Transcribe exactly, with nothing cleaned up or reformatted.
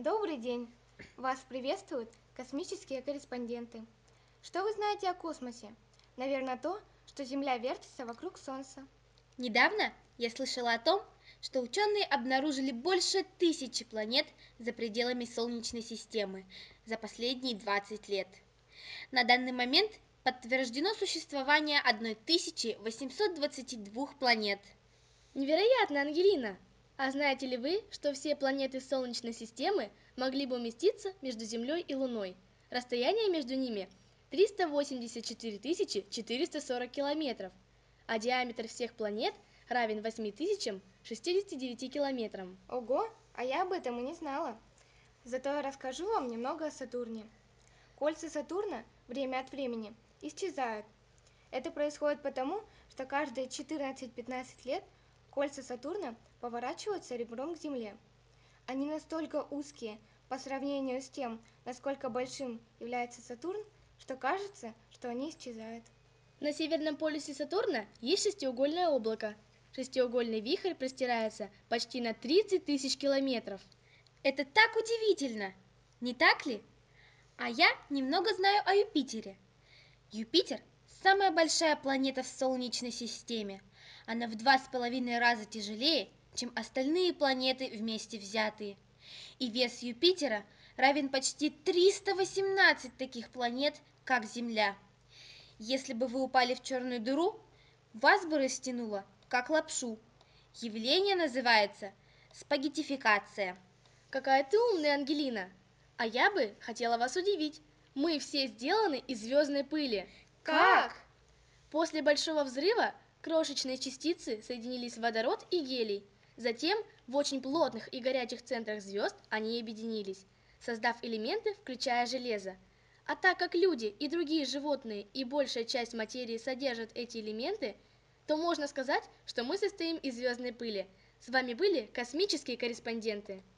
Добрый день! Вас приветствуют космические корреспонденты. Что вы знаете о космосе? Наверное, то, что Земля вертится вокруг Солнца. Недавно я слышала о том, что ученые обнаружили больше тысячи планет за пределами Солнечной системы за последние двадцать лет. На данный момент подтверждено существование тысячи восемьсот двадцати двух планет. Невероятно, Ангелина! А знаете ли вы, что все планеты Солнечной системы могли бы уместиться между Землей и Луной? Расстояние между ними триста восемьдесят четыре тысячи четыреста сорок километров, а диаметр всех планет равен восьми тысячам шестидесяти девяти километрам. Ого, а я об этом и не знала. Зато я расскажу вам немного о Сатурне. Кольца Сатурна время от времени исчезают. Это происходит потому, что каждые четырнадцать-пятнадцать лет кольца Сатурна поворачиваются ребром к Земле. Они настолько узкие по сравнению с тем, насколько большим является Сатурн, что кажется, что они исчезают. На северном полюсе Сатурна есть шестиугольное облако. Шестиугольный вихрь простирается почти на тридцать тысяч километров. Это так удивительно, не так ли? А я немного знаю о Юпитере. Юпитер – самая большая планета в Солнечной системе. Она в два с половиной раза тяжелее, чем остальные планеты вместе взятые. И вес Юпитера равен почти триста восемнадцать таких планет, как Земля. Если бы вы упали в черную дыру, вас бы растянуло, как лапшу. Явление называется спагеттификация. Какая ты умная, Ангелина! А я бы хотела вас удивить. Мы все сделаны из звездной пыли. Как? После Большого взрыва крошечные частицы соединились в водород и гелий. Затем в очень плотных и горячих центрах звезд они объединились, создав элементы, включая железо. А так как люди и другие животные и большая часть материи содержат эти элементы, то можно сказать, что мы состоим из звездной пыли. С вами были космические корреспонденты.